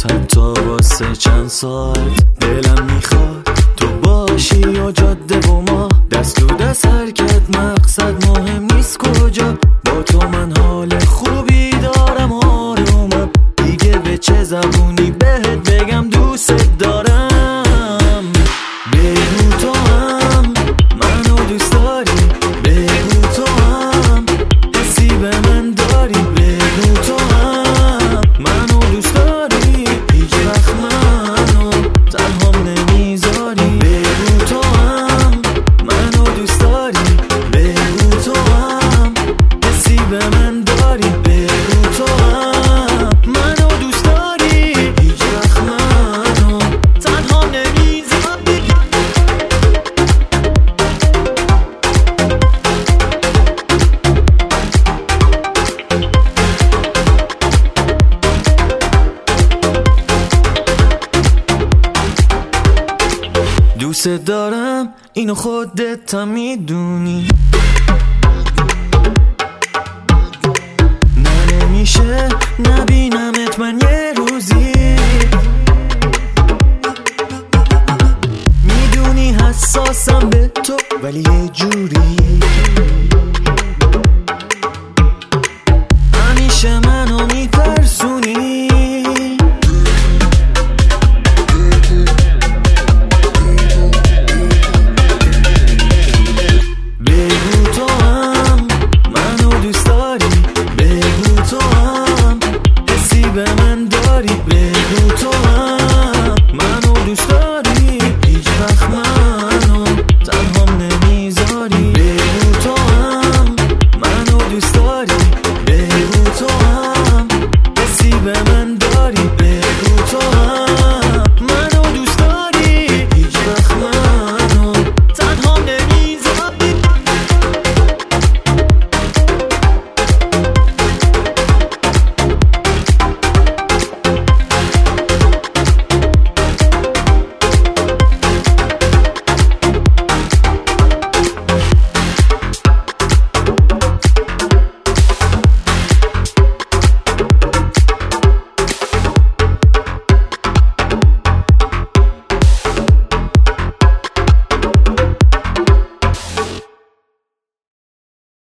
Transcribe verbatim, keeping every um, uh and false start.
حتی واسه چند ساعت. دلم میخواد تو باشی یا جاده و ما دست رو دست حرکت، مقصد مهم نیست کجا. با تو من حال خوبی دارم، آرومم دیگه، به چه زبونی بهت بگم دوست دارم. بگو تو هم منو دوست داری، بگو تو هم حسی به من داری، بگو تو هم منو دوست داری، هیچ وقت منو تنهام نمیذاری. بگو تو هم منو دوست داری، بگو تو هم حسی به من داری، بگو تو هم منو دوست داری، هیچ وقت منو تنهام نمیذاری. دوست دارم اینو خودت هم میدونی، نه نمیشه نبینمت من یه روزی. میدونی حساسم به تو ولی یه جوری همیشه منو میترسونی. بگو تو هم منو دوست داری، بگو تو هم حسی به من داری، بگو تو هم منو دوست داری، هیچ وقت منو تنهام نمیذاری. بگو تو هم منو دوست داری، بگو تو هم حسی به من